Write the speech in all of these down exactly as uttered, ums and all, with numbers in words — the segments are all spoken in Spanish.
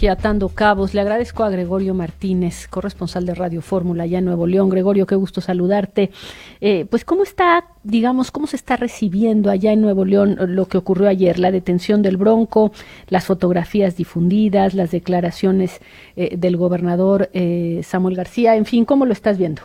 aquí atando cabos. Le agradezco a Gregorio Martínez, corresponsal de Radio Fórmula allá en Nuevo León. Gregorio, qué gusto saludarte. Eh, pues, ¿cómo está, digamos, cómo se está recibiendo allá en Nuevo León lo que ocurrió ayer? La detención del Bronco, las fotografías difundidas, las declaraciones eh, del gobernador eh, Samuel García, en fin, ¿cómo lo estás viendo?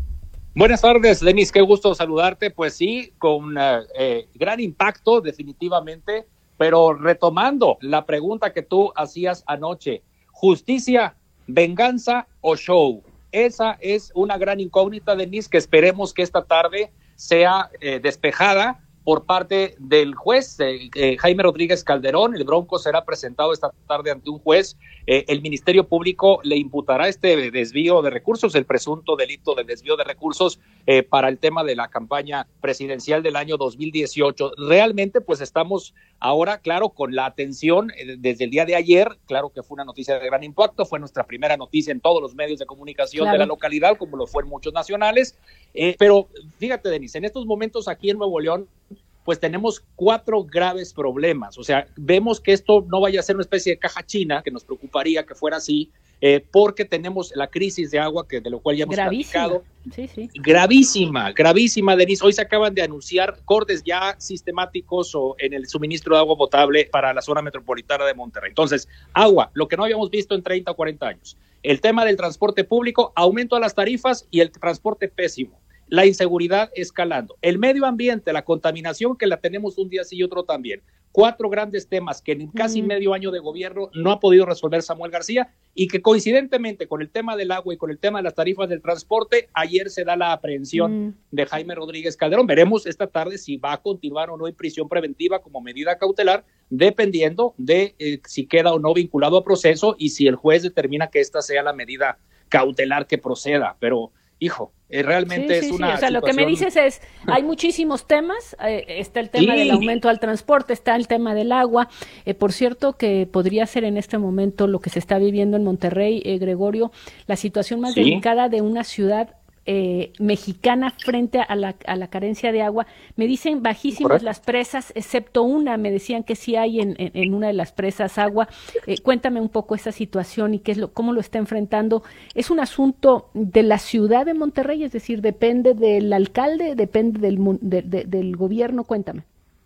Buenas tardes, Denis, qué gusto saludarte. Pues sí, con uh, eh, gran impacto, definitivamente, pero retomando la pregunta que tú hacías anoche, ¿justicia, venganza o show? Esa es una gran incógnita, Denis, que esperemos que esta tarde sea eh, despejada por parte del juez eh, eh, Jaime Rodríguez Calderón. El Bronco será presentado esta tarde ante un juez. Eh, el Ministerio Público le imputará este desvío de recursos, el presunto delito de desvío de recursos eh, para el tema de la campaña presidencial del año dos mil dieciocho. Realmente, pues estamos ahora, claro, con la atención eh, desde el día de ayer. Claro que fue una noticia de gran impacto, fue nuestra primera noticia en todos los medios de comunicación claro. de la localidad, como lo fue en muchos nacionales. Eh, pero fíjate, Denis, en estos momentos aquí en Nuevo León, pues tenemos cuatro graves problemas. O sea, vemos que esto no vaya a ser una especie de caja china, que nos preocuparía que fuera así, eh, porque tenemos la crisis de agua, que de lo cual ya hemos gravísima. platicado. Sí, sí. Gravísima, gravísima, Denise. Hoy se acaban de anunciar cortes ya sistemáticos o en el suministro de agua potable para la zona metropolitana de Monterrey. Entonces, agua, lo que no habíamos visto en treinta o cuarenta años. El tema del transporte público, aumento a las tarifas y el transporte pésimo. La inseguridad escalando, el medio ambiente, la contaminación que la tenemos un día sí y otro también. Cuatro grandes temas que en casi mm. medio año de gobierno no ha podido resolver Samuel García y que coincidentemente con el tema del agua y con el tema de las tarifas del transporte, ayer se da la aprehensión mm. de Jaime Rodríguez Calderón. Veremos esta tarde si va a continuar o no en prisión preventiva como medida cautelar, dependiendo de eh, si queda o no vinculado a proceso y si el juez determina que esta sea la medida cautelar que proceda, pero hijo, eh, realmente sí, sí, es una sí. O sea, situación... lo que me dices es, hay muchísimos temas, eh, está el tema sí. del aumento al transporte, está el tema del agua, eh, por cierto que podría ser en este momento lo que se está viviendo en Monterrey, eh, Gregorio, la situación más sí. delicada de una ciudad Eh, mexicana frente a la, a la carencia de agua. Me dicen bajísimas Correcto. Las presas, excepto una, me decían que sí hay en, en, en una de las presas agua. Eh, cuéntame un poco esa situación y qué es lo, cómo lo está enfrentando. ¿Es un asunto de la ciudad de Monterrey? Es decir, ¿depende del alcalde? ¿Depende del, de, de, del gobierno? Cuéntame.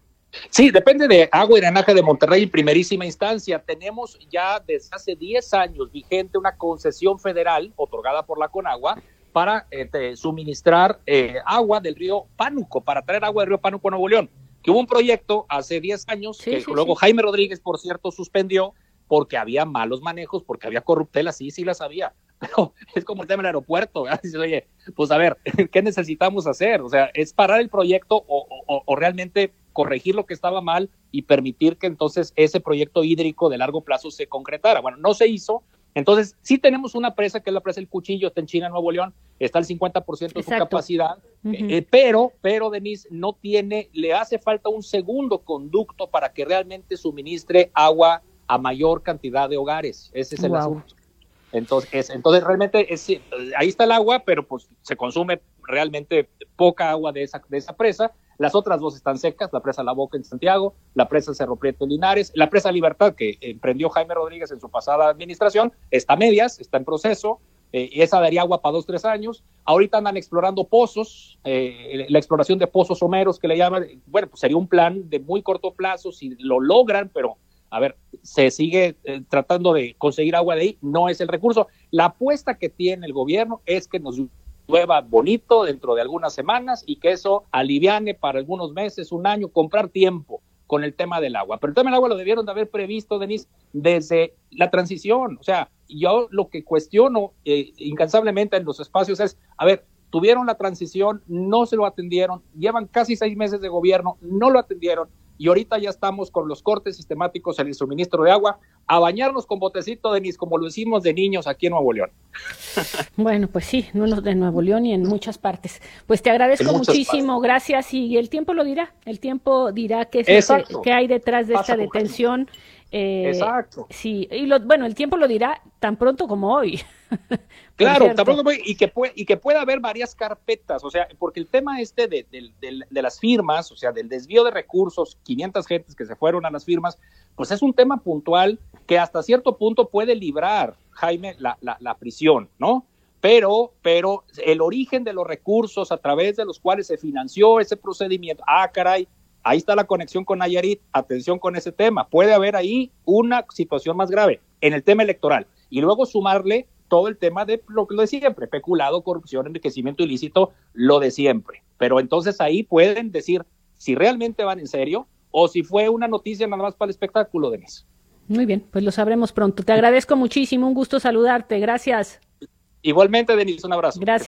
Sí, depende de Agua y Drenaje de Monterrey en primerísima instancia. Tenemos ya desde hace diez años vigente una concesión federal otorgada por la Conagua para eh, suministrar eh, agua del río Pánuco, para traer agua del río Pánuco a Nuevo León, que hubo un proyecto hace diez años, sí, que sí, luego sí. Jaime Rodríguez, por cierto, suspendió porque había malos manejos, porque había corruptela, sí, sí las había, pero es como el tema del aeropuerto, ¿verdad? Dices, oye, pues a ver, ¿qué necesitamos hacer? O sea, ¿es parar el proyecto o, o, o realmente corregir lo que estaba mal y permitir que entonces ese proyecto hídrico de largo plazo se concretara? Bueno, no se hizo. Entonces, sí tenemos una presa, que es la presa El Cuchillo, está en China, Nuevo León, está al cincuenta por ciento de su Exacto. capacidad, uh-huh. eh, pero, pero, Denise, no tiene, le hace falta un segundo conducto para que realmente suministre agua a mayor cantidad de hogares. Ese es el wow. asunto. Entonces, es, entonces realmente, es, ahí está el agua, pero pues se consume realmente poca agua de esa, de esa presa. Las otras dos están secas, la presa La Boca en Santiago, la presa Cerro Prieto en Linares, la presa Libertad que emprendió Jaime Rodríguez en su pasada administración, está a medias, está en proceso, eh, y esa daría agua para dos, tres años. Ahorita andan explorando pozos, eh, la exploración de pozos someros que le llaman, bueno, pues sería un plan de muy corto plazo si lo logran, pero a ver, se sigue eh, tratando de conseguir agua de ahí, no es el recurso. La apuesta que tiene el gobierno es que nos llueva bonito dentro de algunas semanas y que eso aliviane para algunos meses, un año, comprar tiempo con el tema del agua. Pero el tema del agua lo debieron de haber previsto, Denise, desde la transición. O sea, yo lo que cuestiono eh, incansablemente en los espacios es, a ver, tuvieron la transición, no se lo atendieron, llevan casi seis meses de gobierno, no lo atendieron, y ahorita ya estamos con los cortes sistemáticos en el suministro de agua, a bañarnos con botecito, Denise, como lo hicimos de niños aquí en Nuevo León. Bueno, pues sí, no de Nuevo León y en muchas partes. Pues te agradezco muchísimo, partes. Gracias, y el tiempo lo dirá, el tiempo dirá qué es que, que hay detrás de Pasa esta detención. Eh, Exacto. Sí, y lo, bueno, el tiempo lo dirá tan pronto como hoy. Claro, tampoco, y que puede, y que pueda haber varias carpetas, o sea, porque el tema este de, de, de, de las firmas, o sea, del desvío de recursos, quinientas gentes que se fueron a las firmas, pues es un tema puntual que hasta cierto punto puede librar, Jaime, la, la, la prisión, ¿no? Pero, pero el origen de los recursos a través de los cuales se financió ese procedimiento, ah, caray, ahí está la conexión con Nayarit, atención con ese tema, puede haber ahí una situación más grave en el tema electoral, y luego sumarle todo el tema de lo, lo de siempre, peculado, corrupción, enriquecimiento ilícito, lo de siempre. Pero entonces ahí pueden decir si realmente van en serio o si fue una noticia nada más para el espectáculo, Denise. Muy bien, pues lo sabremos pronto. Te agradezco muchísimo, un gusto saludarte. Gracias. Igualmente, Denise, un abrazo. Gracias.